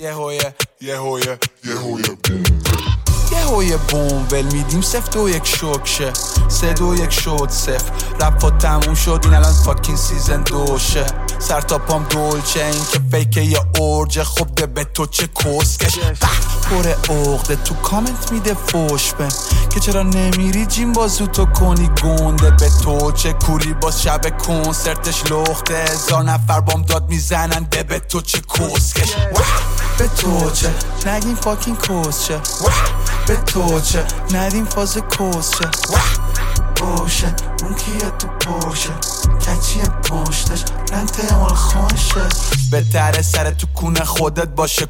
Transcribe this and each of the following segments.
یه بوم ول میدیم 0-2-1 شوکشه 3-2-1 شد 0 رپا تموم شد این الان فاکین سیزن 2 شه سر تا پام دولچه این که فیکه یه اورجه خب ده به تو چه کسکش پر عقده تو کامنت میده فوش بن که چرا نمیری جیم بازو تو کنی گنده به تو چه کوری باز شب کنسرتش لخته 1000 نفر بام داد میزنن ده به تو چه کسکش به تو چه نگیم فاکین کسچه به تو چه ندیم فاز کسچه باشه اون کیه تو پرشه کچیه پشتش رنته مال خانشه بهتره سر تو کونه خودت باشه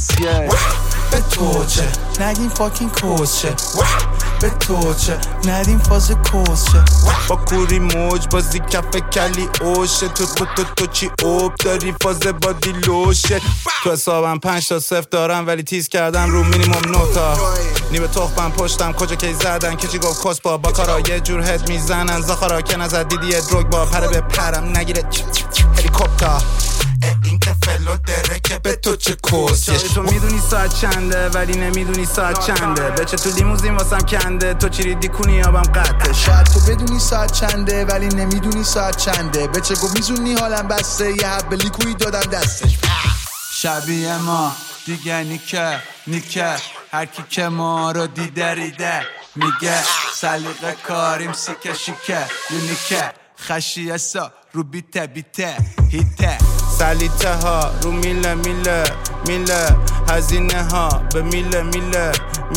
به تو چه نگیم فاکین کسچه به تو چه ندیم فاز کسچه با کوری موج بازی کف کلی اوشه تو چی اوب داری فاز بادی لوشه تو حسابم 5-0 دارم ولی تیز کردم رو مینیمم 9 تا نیمه تخمم پشتم کجا کی زدن کچی گفت کس با کارا یه جور هد میزنن زخارا که نزد دیدی دروگ با پره به پرم نگیره هلیکوپتر این تفلو دره که به تو چه کسیش تو میدونی ساعت چنده ولی نمیدونی ساعت چنده بچه تو لیموزین واسم کنده تو چی ریدی کنی آبم قطعه شاید تو بدونی ساعت چنده ولی نمیدونی ساعت چنده بچه گو میزونی حالم بسته یه حب لیکوی دادم دستش شبیه ما دیگه نیکه هر کی که ما رو دیده میگه سلیقه کاریم سیکه شیکه یونیکه خشیه سا رو بیته هیته سلیته ها رو میله هزینه ها به میله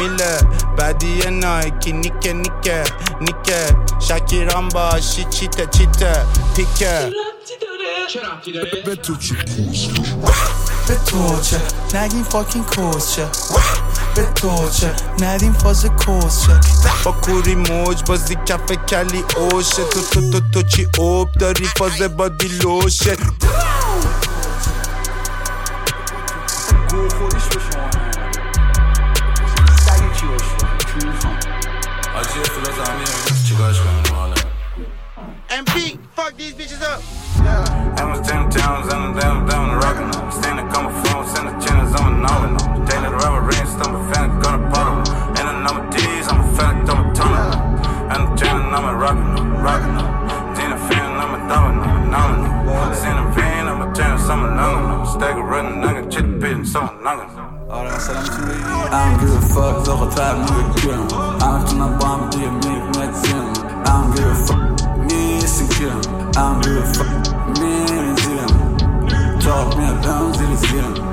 بدیه نایکی نیکه شکیران باشی چیته پیکه به تو چی به تو چه نگیم فاکین کسچه به تو چه ندیم فاز کسچه با کوری موج بازی کف کلی اوشه تو چی اوب داری فاز بادی لوشه گو خودش به شما سگی چی باشه چی میخوام آجی فلا زمانی چیکارش کنم حالا MP fuck these bitches up I'm a 10 towns and I'm down rockin' them Stand and come a phone, send the channels, I'm a knowin' them They let the rubber rings, I'm a fan, gonna bottle And the number D's, I'm a fan, I'm a tunnel And the channel, I'm a rockin' them Tina fan, I'm a knowin' them Send a van, I'm a channel, I'm a knowin' them Stack a runnin', nugget, chit a bit, and some nugget آره مثلا میتونی بگی I don't give a fuck زاقا تر میگم I don't tunna با هم دیگه میگنتیم I don't give a fuck میسیکیم I don't give a fuck میزیم تاق میادم زیر